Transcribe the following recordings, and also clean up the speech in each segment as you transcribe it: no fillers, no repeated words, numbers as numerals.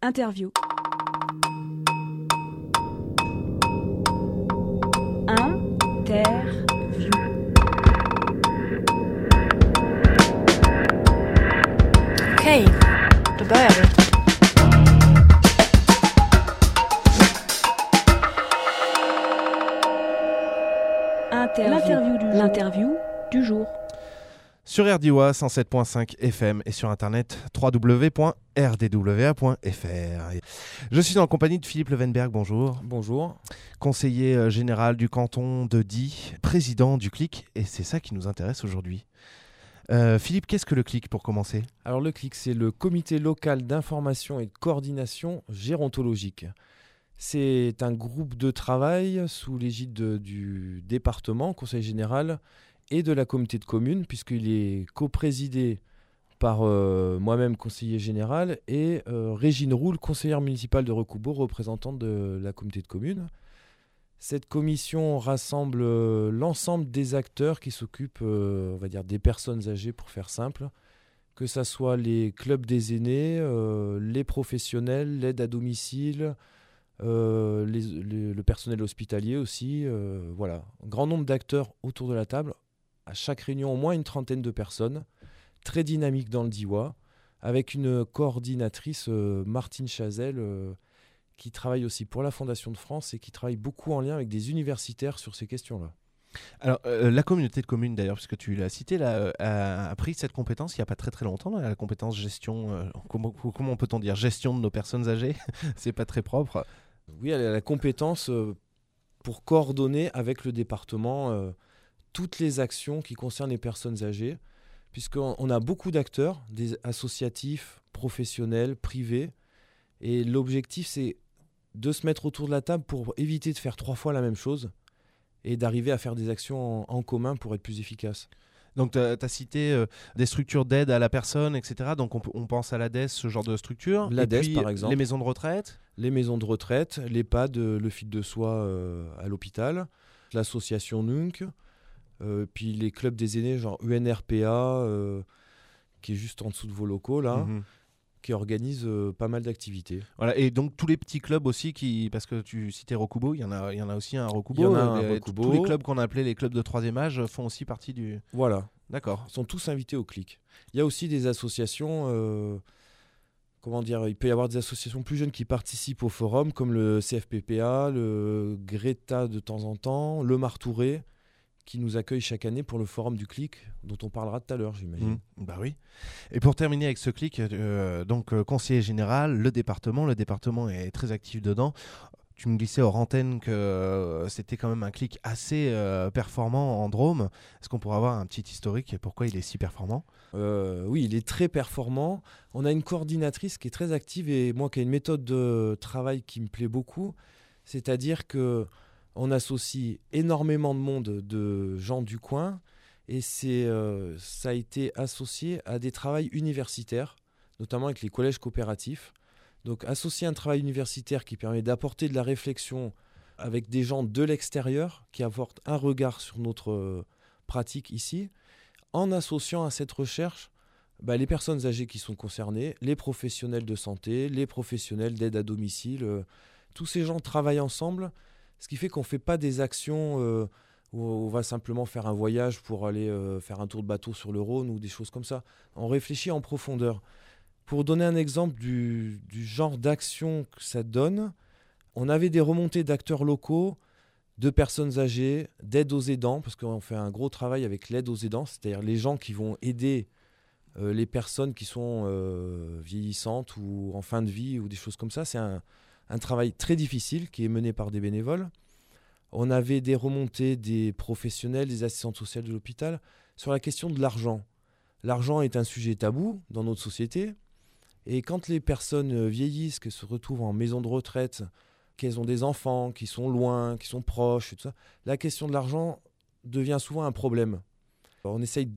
Interview. Interview. Okej, då börjar vi. L'interview du jour. Sur RDWA 107.5 FM et sur internet www.rdwa.fr. Je suis en compagnie de Philippe Levenberg, bonjour. Bonjour. Conseiller général du canton de Die, président du CLIC, et c'est ça qui nous intéresse aujourd'hui. Philippe, qu'est-ce que le CLIC pour commencer ? Alors le CLIC, c'est le comité local d'information et de coordination gérontologique. C'est un groupe de travail sous l'égide du département, conseil général, et de la communauté de communes, puisqu'il est coprésidé par moi-même, conseiller général, et Régine Roule, conseillère municipale de Recoubourg, représentante de la communauté de communes. Cette commission rassemble l'ensemble des acteurs qui s'occupent, on va dire, des personnes âgées, pour faire simple, que ce soit les clubs des aînés, les professionnels, l'aide à domicile, le personnel hospitalier aussi. Voilà, un grand nombre d'acteurs autour de la table. À chaque réunion, au moins une trentaine de personnes, très dynamique dans le DIWA, avec une coordinatrice, Martine Chazelle, qui travaille aussi pour la Fondation de France et qui travaille beaucoup en lien avec des universitaires sur ces questions-là. Alors, la communauté de communes, d'ailleurs, puisque tu l'as cité, là, a pris cette compétence il n'y a pas très très longtemps, la compétence gestion, comment peut-on dire, gestion de nos personnes âgées. C'est pas très propre. Oui, elle a la compétence pour coordonner avec le département toutes les actions qui concernent les personnes âgées, puisqu'on a beaucoup d'acteurs, des associatifs, professionnels, privés, et l'objectif c'est de se mettre autour de la table pour éviter de faire 3 fois la même chose et d'arriver à faire des actions en commun pour être plus efficace. Donc tu as cité des structures d'aide à la personne, etc. Donc on pense à l'ADES, ce genre de structure. L'ADES par exemple. Les maisons de retraite. Les maisons de retraite, l'EHPAD, le FIT de soi à l'hôpital, l'association NUNC, puis les clubs des aînés genre UNRPA, qui est juste en dessous de vos locaux là, qui organise pas mal d'activités. Voilà, et donc tous les petits clubs aussi, parce que tu citais Recoubourg, il y en a aussi un Recoubourg. Il y en a un Recoubourg. Tous les clubs qu'on appelait les clubs de 3e âge font aussi partie du... Voilà. D'accord. Ils sont tous invités au CLIC. Il y a aussi des associations... Comment dire, il peut y avoir des associations plus jeunes qui participent au forum, comme le CFPPA, le Greta de temps en temps, le Martouré, qui nous accueille chaque année pour le forum du CLIC, dont on parlera tout à l'heure, j'imagine. Bah oui. Et pour terminer avec ce CLIC, conseiller général, le département est très actif dedans. Tu me glissais hors antenne que c'était quand même un CLIC assez performant en Drôme. Est-ce qu'on pourrait avoir un petit historique et pourquoi il est si performant ? Oui, il est très performant. On a une coordinatrice qui est très active et moi qui a une méthode de travail qui me plaît beaucoup. C'est-à-dire qu'on associe énormément de monde, de gens du coin, et ça a été associé à des travails universitaires, notamment avec les collèges coopératifs. Donc associer un travail universitaire qui permet d'apporter de la réflexion avec des gens de l'extérieur qui apportent un regard sur notre pratique ici, en associant à cette recherche les personnes âgées qui sont concernées, les professionnels de santé, les professionnels d'aide à domicile. Tous ces gens travaillent ensemble, ce qui fait qu'on ne fait pas des actions où on va simplement faire un voyage pour aller faire un tour de bateau sur le Rhône ou des choses comme ça. On réfléchit en profondeur. Pour donner un exemple du genre d'action que ça donne, on avait des remontées d'acteurs locaux, de personnes âgées, d'aide aux aidants, parce qu'on fait un gros travail avec l'aide aux aidants, c'est-à-dire les gens qui vont aider les personnes qui sont vieillissantes ou en fin de vie ou des choses comme ça. C'est un travail très difficile qui est mené par des bénévoles. On avait des remontées des professionnels, des assistantes sociales de l'hôpital sur la question de l'argent. L'argent est un sujet tabou dans notre société. Et quand les personnes vieillissent, qu'elles se retrouvent en maison de retraite, qu'elles ont des enfants qui sont loin, qui sont proches, et tout ça, la question de l'argent devient souvent un problème. Alors on essaye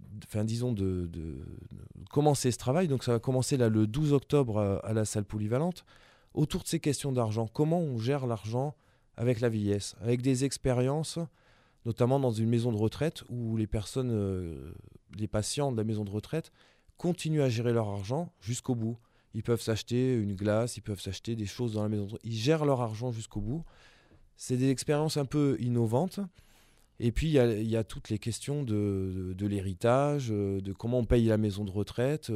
de commencer ce travail. Donc ça va commencer là, le 12 octobre à la salle polyvalente, autour de ces questions d'argent. Comment on gère l'argent avec la vieillesse, avec des expériences, notamment dans une maison de retraite où les personnes, les patients de la maison de retraite continuent à gérer leur argent jusqu'au bout. Ils peuvent s'acheter une glace, ils peuvent s'acheter des choses dans la maison de retraite. Ils gèrent leur argent jusqu'au bout. C'est des expériences un peu innovantes. Et puis, il y a toutes les questions de l'héritage, de comment on paye la maison de retraite,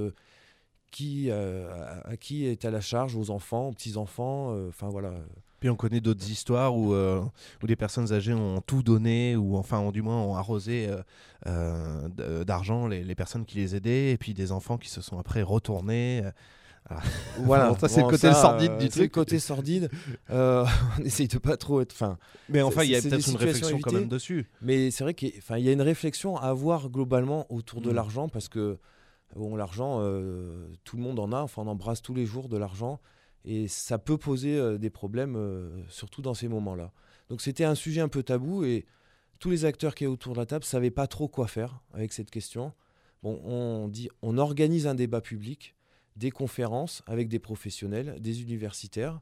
à qui est à la charge, aux enfants, aux petits-enfants. Enfin, voilà. Puis on connaît d'autres histoires où des personnes âgées ont tout donné, ou enfin ont, du moins ont arrosé d'argent les personnes qui les aidaient, et puis des enfants qui se sont après retournés. Voilà, ça c'est le côté sordide du c'est truc. le côté sordide. On essaye de pas trop être. Mais enfin, il y a c'est peut-être des une réflexion quand situations même dessus. Mais c'est vrai qu'il y a une réflexion à avoir globalement autour de l'argent, parce que bon, l'argent, tout le monde en a. Enfin, on embrasse tous les jours de l'argent, et ça peut poser des problèmes, surtout dans ces moments-là. Donc c'était un sujet un peu tabou, et tous les acteurs qui étaient autour de la table savaient pas trop quoi faire avec cette question. Bon, on organise un débat public, des conférences avec des professionnels, des universitaires,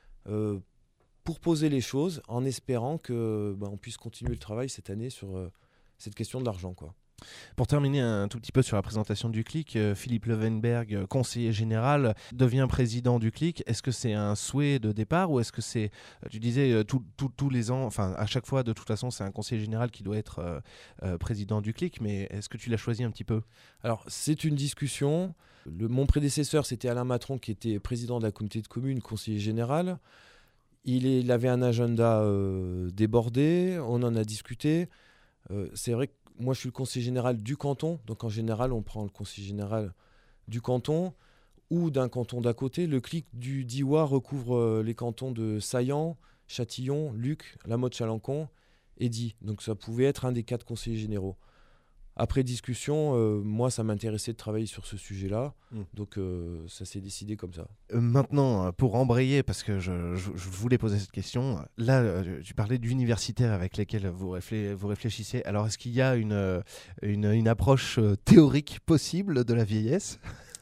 pour poser les choses, en espérant que on puisse continuer le travail cette année sur cette question de l'argent, quoi. Pour terminer un tout petit peu sur la présentation du CLIC, Philippe Levenberg, conseiller général, devient président du CLIC. Est-ce que c'est un souhait de départ, ou est-ce que c'est, tu disais, tous les ans, enfin à chaque fois de toute façon c'est un conseiller général qui doit être président du CLIC, mais est-ce que tu l'as choisi un petit peu ? Alors c'est une discussion. Mon prédécesseur, c'était Alain Matron, qui était président de la communauté de communes, conseiller général. Il avait un agenda débordé, on en a discuté. C'est vrai que moi, je suis le conseiller général du canton, donc en général, on prend le conseiller général du canton ou d'un canton d'à côté. Le CLIC du Diois recouvre les cantons de Saillant, Châtillon, Luc, La Motte-Chalancon et Die. Donc ça pouvait être un des 4 conseillers généraux. Après discussion, moi, ça m'intéressait de travailler sur ce sujet-là. Donc, ça s'est décidé comme ça. Maintenant, pour embrayer, parce que je voulais poser cette question, là, tu parlais d'universitaires avec lesquels vous réfléchissez. Alors, est-ce qu'il y a une approche théorique possible de la vieillesse ?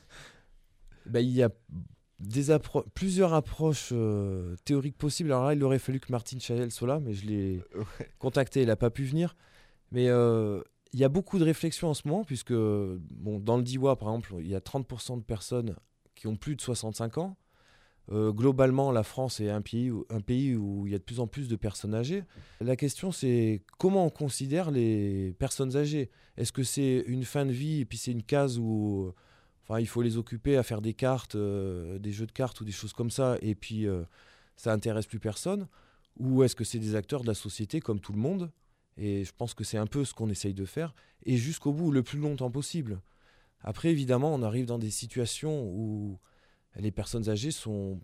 Il y a plusieurs approches théoriques possibles. Alors là, il aurait fallu que Martine Chahel soit là, mais je l'ai contacté, il n'a pas pu venir. Mais... il y a beaucoup de réflexions en ce moment, puisque dans le Diois, par exemple, il y a 30% de personnes qui ont plus de 65 ans. Globalement, la France est un pays où il y a de plus en plus de personnes âgées. La question, c'est comment on considère les personnes âgées ? Est-ce que c'est une fin de vie et puis c'est une case où il faut les occuper à faire des cartes, des jeux de cartes ou des choses comme ça, et puis ça n'intéresse plus personne ? Ou est-ce que c'est des acteurs de la société comme tout le monde ? Et je pense que c'est un peu ce qu'on essaye de faire, et jusqu'au bout, le plus longtemps possible. Après, évidemment, on arrive dans des situations où les personnes âgées sont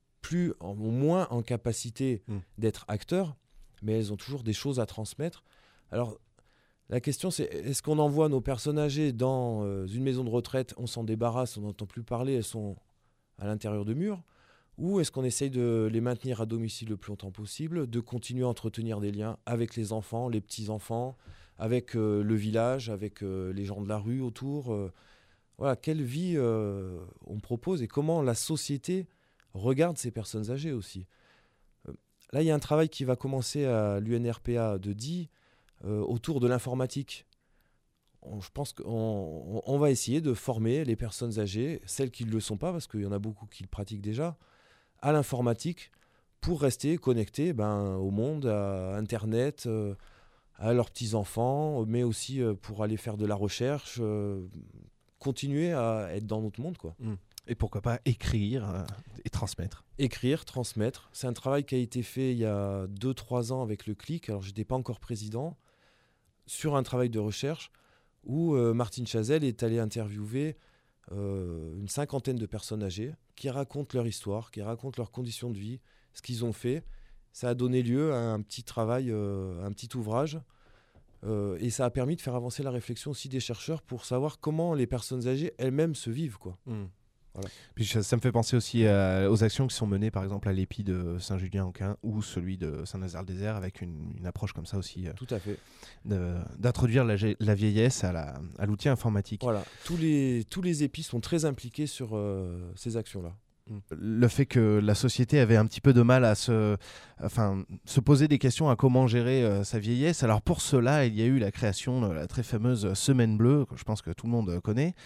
moins en capacité d'être acteurs, mais elles ont toujours des choses à transmettre. Alors, la question, c'est est-ce qu'on envoie nos personnes âgées dans une maison de retraite, on s'en débarrasse, on n'entend plus parler, elles sont à l'intérieur de murs ? Ou est-ce qu'on essaye de les maintenir à domicile le plus longtemps possible, de continuer à entretenir des liens avec les enfants, les petits-enfants, avec le village, avec les gens de la rue autour. Voilà, quelle vie on propose et comment la société regarde ces personnes âgées aussi. Là, il y a un travail qui va commencer à l'UNRPA de Die autour de l'informatique. Je pense qu'on va essayer de former les personnes âgées, celles qui ne le sont pas, parce qu'il y en a beaucoup qui le pratiquent déjà, à l'informatique pour rester connectés au monde, à Internet, à leurs petits-enfants, mais aussi pour aller faire de la recherche, continuer à être dans notre monde, quoi. Et pourquoi pas écrire et transmettre. Écrire, transmettre. C'est un travail qui a été fait il y a 2-3 ans avec le CLIC, alors je n'étais pas encore président, sur un travail de recherche où Martine Chazelle est allée interviewer une 50aine de personnes âgées qui racontent leur histoire, qui racontent leurs conditions de vie, ce qu'ils ont fait. Ça a donné lieu à un petit travail, un petit ouvrage, et ça a permis de faire avancer la réflexion aussi des chercheurs pour savoir comment les personnes âgées elles-mêmes se vivent, quoi. Voilà. Puis ça me fait penser aussi aux actions qui sont menées par exemple à l'EPI de Saint-Julien-en-Quin ou celui de Saint-Nazaire-le-Désert, avec une approche comme ça aussi. Tout à fait. D'introduire la vieillesse à l'outil informatique. Voilà. Tous les EPI sont très impliqués sur ces actions-là. Le fait que la société avait un petit peu de mal à se poser des questions à comment gérer sa vieillesse. Alors pour cela, il y a eu la création de la très fameuse Semaine Bleue, que je pense que tout le monde connaît.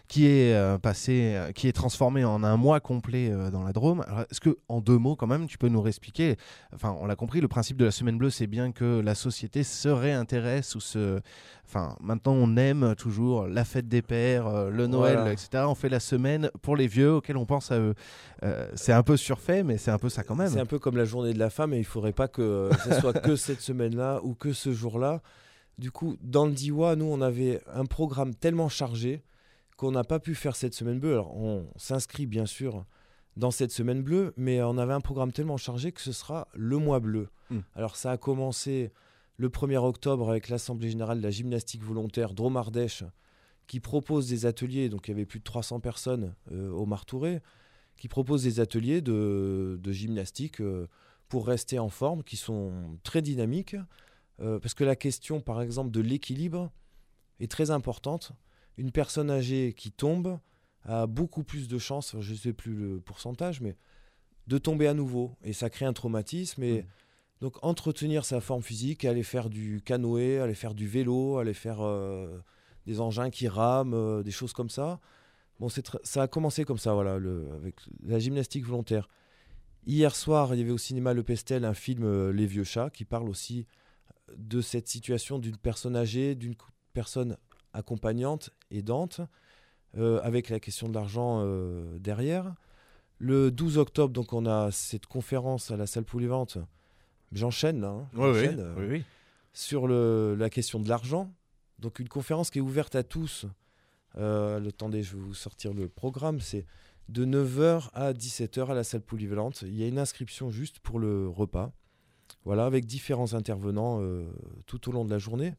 qui est qui est transformé en un mois complet dans la Drôme. Alors, est-ce que, en 2 mots quand même, tu peux nous réexpliquer, enfin on l'a compris, le principe de la Semaine Bleue, c'est bien que la société se réintéresse enfin maintenant on aime toujours la fête des pères, le Noël, Voilà. etc. On fait la semaine pour les vieux auxquels on pense à eux. C'est un peu surfait, mais c'est un peu ça quand même. C'est un peu comme la journée de la femme et il ne faudrait pas que ce soit que cette semaine-là ou que ce jour-là. Du coup, dans le Diwa, nous, on avait un programme tellement chargé qu'on n'a pas pu faire cette semaine bleue. Alors, on s'inscrit bien sûr dans cette semaine bleue, mais on avait un programme tellement chargé que ce sera le mois bleu. Alors, ça a commencé le 1er octobre avec l'Assemblée générale de la gymnastique volontaire Drôme-Ardèche qui propose des ateliers. Donc, il y avait plus de 300 personnes au Martouré qui proposent des ateliers de gymnastique pour rester en forme, qui sont très dynamiques. Parce que la question, par exemple, de l'équilibre est très importante. Une personne âgée qui tombe a beaucoup plus de chances, je ne sais plus le pourcentage, mais de tomber à nouveau. Et ça crée un traumatisme. Et donc, entretenir sa forme physique, aller faire du canoë, aller faire du vélo, aller faire des engins qui rament, des choses comme ça. Bon, ça a commencé comme ça, voilà, avec la gymnastique volontaire. Hier soir, il y avait au cinéma Le Pestel un film Les Vieux Chats qui parle aussi de cette situation d'une personne âgée, d'une personne accompagnante, aidante, avec la question de l'argent derrière. Le 12 octobre, donc on a cette conférence à la salle polyvalente. J'enchaîne là, Oui. sur la question de l'argent. Donc une conférence qui est ouverte à tous. Attendez, je vais vous sortir le programme. C'est de 9h à 17h à la salle polyvalente. Il y a une inscription juste pour le repas. Voilà, avec différents intervenants tout au long de la journée.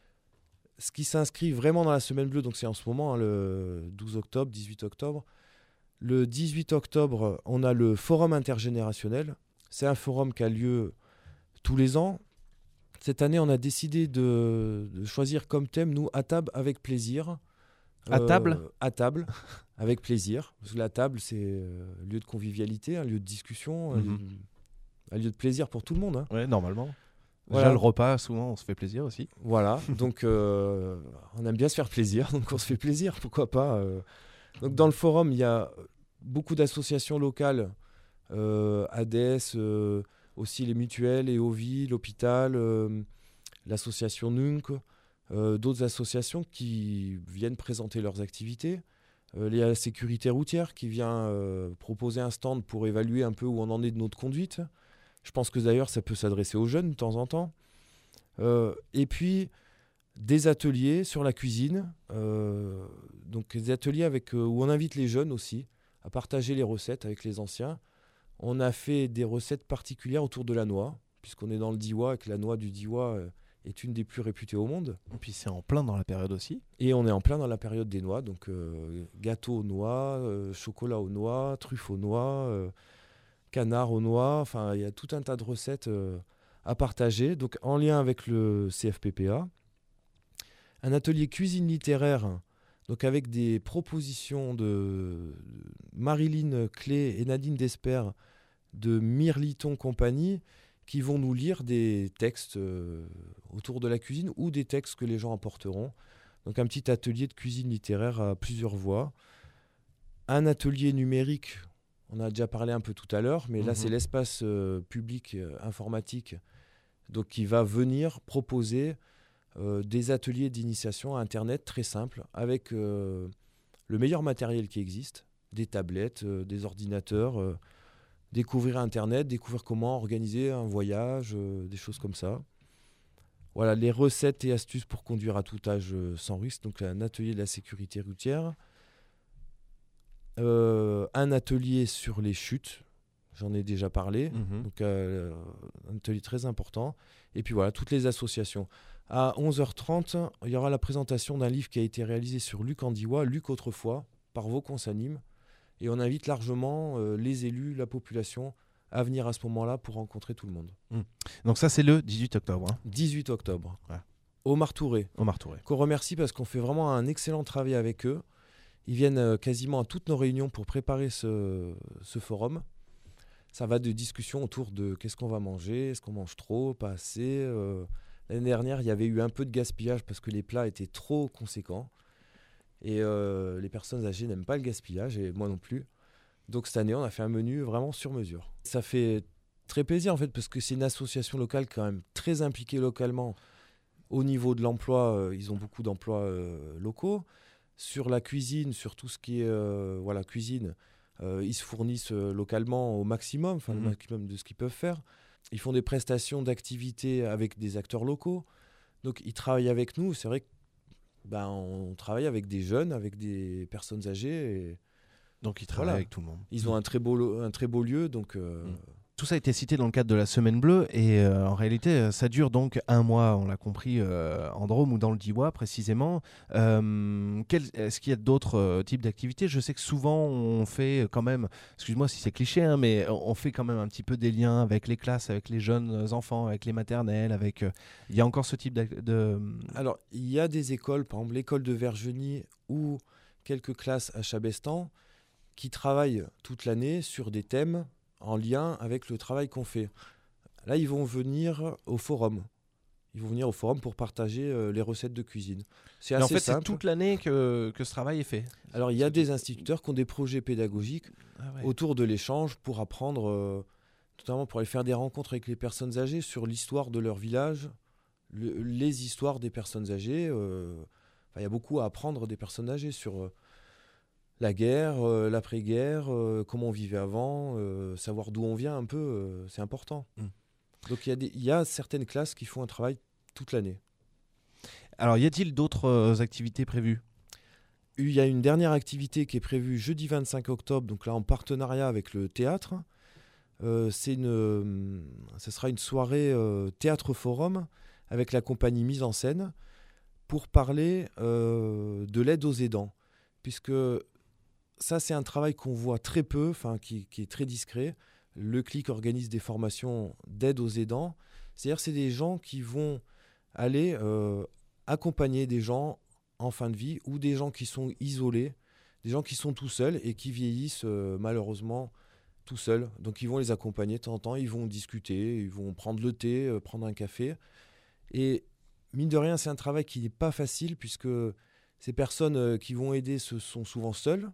Ce qui s'inscrit vraiment dans la Semaine Bleue, donc c'est en ce moment, hein, le 12 octobre, 18 octobre. Le 18 octobre, on a le Forum intergénérationnel. C'est un forum qui a lieu tous les ans. Cette année, on a décidé de choisir comme thème, nous, à table avec plaisir. À table À table, avec plaisir. Parce que la table, c'est un lieu de convivialité, un lieu de discussion, un lieu de plaisir pour tout le monde. Hein. Ouais, normalement. Voilà. Déjà, le repas, souvent, on se fait plaisir aussi. Voilà, donc on aime bien se faire plaisir, donc on se fait plaisir, pourquoi pas. Donc dans le forum, il y a beaucoup d'associations locales, ADES, aussi les mutuelles, EOVI, l'hôpital, l'association NUNC, d'autres associations qui viennent présenter leurs activités. Il y a la sécurité routière qui vient proposer un stand pour évaluer un peu où on en est de notre conduite. Je pense que d'ailleurs ça peut s'adresser aux jeunes de temps en temps. Et puis des ateliers sur la cuisine, donc des ateliers où on invite les jeunes aussi à partager les recettes avec les anciens. On a fait des recettes particulières autour de la noix, puisqu'on est dans le Diwa et que la noix du Diwa est une des plus réputées au monde. Et puis c'est en plein dans la période aussi. Et on est en plein dans la période des noix, donc gâteau aux noix, chocolat aux noix, truffe aux noix, canard aux noix, enfin il y a tout un tas de recettes à partager, donc en lien avec le CFPPA. Un atelier cuisine littéraire, donc avec des propositions de Marilyn Clé et Nadine Desper de Mirliton Compagnie, qui vont nous lire des textes autour de la cuisine ou des textes que les gens apporteront. Donc un petit atelier de cuisine littéraire à plusieurs voix. Un atelier numérique, on a déjà parlé un peu tout à l'heure, mais là c'est l'espace public informatique donc, qui va venir proposer des ateliers d'initiation à Internet très simples avec le meilleur matériel qui existe, des tablettes, des ordinateurs, découvrir Internet, découvrir comment organiser un voyage, des choses comme ça. Voilà, les recettes et astuces pour conduire à tout âge sans risque, donc un atelier de la sécurité routière. Un atelier sur les chutes, j'en ai déjà parlé, donc un atelier très important. Et puis voilà, toutes les associations. À 11h30, il y aura la présentation d'un livre qui a été réalisé sur Luc Andiwa, Luc autrefois, par Vaux qu'on s'anime. Et on invite largement les élus, la population, à venir à ce moment-là pour rencontrer tout le monde. Donc ça, c'est le 18 octobre. 18 octobre, ouais. Au Martouré. Au Martouré. Qu'on remercie parce qu'on fait vraiment un excellent travail avec eux. Ils viennent quasiment à toutes nos réunions pour préparer ce forum. Ça va de discussions autour de qu'est-ce qu'on va manger, est-ce qu'on mange trop, pas assez. L'année dernière, il y avait eu un peu de gaspillage parce que les plats étaient trop conséquents. Et les personnes âgées n'aiment pas le gaspillage, et moi non plus. Donc cette année, on a fait un menu vraiment sur mesure. Ça fait très plaisir en fait, parce que c'est une association locale quand même très impliquée localement. Au niveau de l'emploi, ils ont beaucoup d'emplois locaux. Sur la cuisine, sur tout ce qui est cuisine, ils se fournissent localement au maximum, le maximum de ce qu'ils peuvent faire. Ils font des prestations d'activités avec des acteurs locaux. Donc ils travaillent avec nous. C'est vrai qu'on travaille avec des jeunes, avec des personnes âgées. Donc ils travaillent avec tout le monde. Ils ont un très beau lieu. Donc, Tout ça a été cité dans le cadre de la Semaine Bleue et en réalité ça dure donc 1 mois, on l'a compris, en Drôme ou dans le Diois précisément. Est-ce qu'il y a d'autres types d'activités ? Je sais que souvent on fait quand même, excuse-moi si c'est cliché, hein, mais on fait quand même un petit peu des liens avec les classes, avec les jeunes enfants, avec les maternelles, avec... Il y a encore ce type de... Alors il y a des écoles, par exemple l'école de Vergeny ou quelques classes à Chabestan qui travaillent toute l'année sur des thèmes en lien avec le travail qu'on fait. Là, ils vont venir au forum. Ils vont venir au forum pour partager les recettes de cuisine. C'est assez simple. C'est toute l'année que ce travail est fait. Alors, il y a des instituteurs qui ont des projets pédagogiques autour de l'échange pour apprendre, notamment pour aller faire des rencontres avec les personnes âgées sur l'histoire de leur village, les histoires des personnes âgées. Il y a beaucoup à apprendre des personnes âgées sur... la guerre, l'après-guerre, comment on vivait avant, savoir d'où on vient un peu, c'est important. Donc il y a certaines classes qui font un travail toute l'année. Alors y a-t-il d'autres activités prévues ? Il y a une dernière activité qui est prévue jeudi 25 octobre, donc là en partenariat avec le théâtre. Ce sera une soirée théâtre forum avec la compagnie Mise en Scène pour parler de l'aide aux aidants. Puisque ça, c'est un travail qu'on voit très peu, qui est très discret. Le CLIC organise des formations d'aide aux aidants. C'est-à-dire c'est des gens qui vont aller accompagner des gens en fin de vie ou des gens qui sont isolés, des gens qui sont tout seuls et qui vieillissent malheureusement tout seuls. Donc ils vont les accompagner de temps en temps, ils vont discuter, ils vont prendre le thé, prendre un café. Et mine de rien, c'est un travail qui n'est pas facile puisque ces personnes qui vont aider sont souvent seules.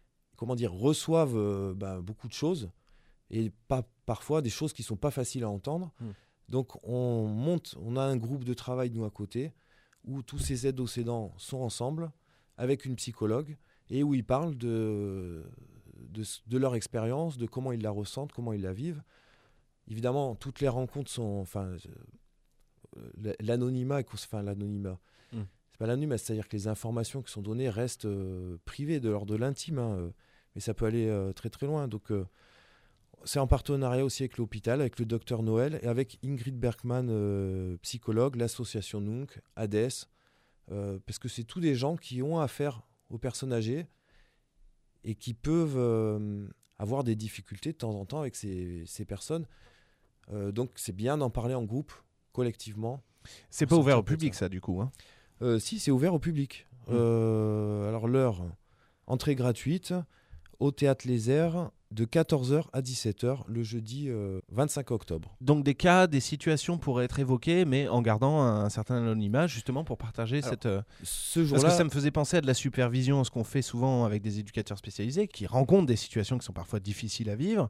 Reçoivent beaucoup de choses et parfois des choses qui ne sont pas faciles à entendre. Donc on a un groupe de travail nous à côté où tous ces aides aux aidants sont ensemble avec une psychologue et où ils parlent de leur expérience, de comment ils la ressentent, comment ils la vivent. Évidemment, toutes les rencontres sont... l'anonymat, l'anonymat. C'est pas l'anonymat, c'est-à-dire que les informations qui sont données restent privées de l'ordre de l'intime, mais ça peut aller très très loin. Donc c'est en partenariat aussi avec l'hôpital, avec le docteur Noël et avec Ingrid Bergman, psychologue, l'association Nunc, ADES, parce que c'est tous des gens qui ont affaire aux personnes âgées et qui peuvent avoir des difficultés de temps en temps avec ces personnes. Donc c'est bien d'en parler en groupe, collectivement. C'est pas ouvert au public ça du coup, hein ? Si, c'est ouvert au public. Alors l'heure, entrée gratuite, au Théâtre Les Airs, de 14h à 17h, le jeudi 25 octobre. Donc des cas, des situations pourraient être évoquées, mais en gardant un certain anonymat, justement pour partager ce jour-là... Parce que ça me faisait penser à de la supervision, ce qu'on fait souvent avec des éducateurs spécialisés, qui rencontrent des situations qui sont parfois difficiles à vivre.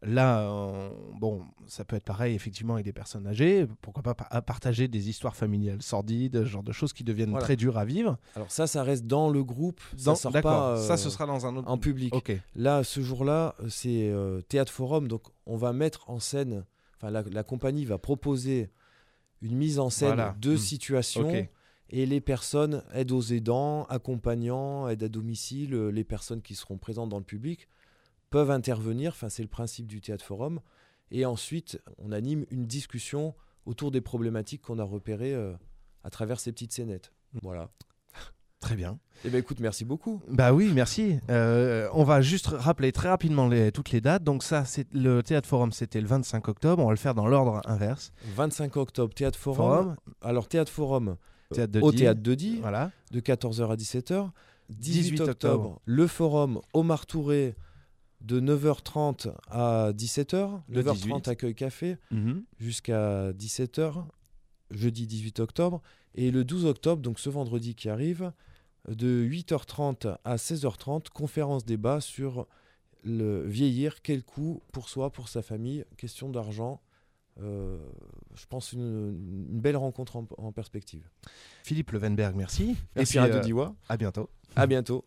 Là, ça peut être pareil effectivement avec des personnes âgées. Pourquoi pas partager des histoires familiales sordides, ce genre de choses qui deviennent très dures à vivre. Alors ça reste dans le groupe, ça sort pas... ça, ce sera dans un autre... En public. Okay. Là, ce jour-là, c'est Théâtre Forum, donc on va mettre en scène, la compagnie va proposer une mise en scène de situations et les personnes, aide aux aidants, accompagnants, aide à domicile, les personnes qui seront présentes dans le public peuvent intervenir, c'est le principe du Théâtre Forum, et ensuite on anime une discussion autour des problématiques qu'on a repérées à travers ces petites scénettes. Voilà. Très bien. Eh bien écoute, merci beaucoup. Bah oui, merci. On va juste rappeler très rapidement toutes les dates. Donc ça, le Théâtre Forum, c'était le 25 octobre. On va le faire dans l'ordre inverse. 25 octobre, Théâtre Forum. Alors Théâtre Forum au Théâtre de Die, voilà. de 14h à 17h. 18 octobre, le Forum au Martouré, de 9h30 à 17h. 9h30 accueil café, jusqu'à 17h, jeudi 18 octobre. Et le 12 octobre, donc ce vendredi qui arrive, de 8h30 à 16h30, conférence débat sur le vieillir, quel coût pour soi, pour sa famille, question d'argent. Je pense une belle rencontre en perspective. Philippe Levenberg, merci. Merci Et puis, Radio Diwa. à bientôt. À bientôt.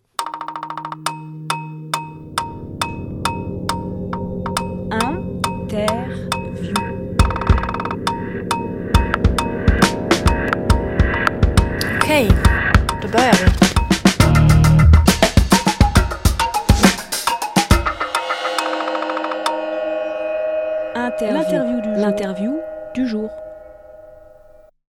Interview. Okay, då börjar vi. L'interview du jour.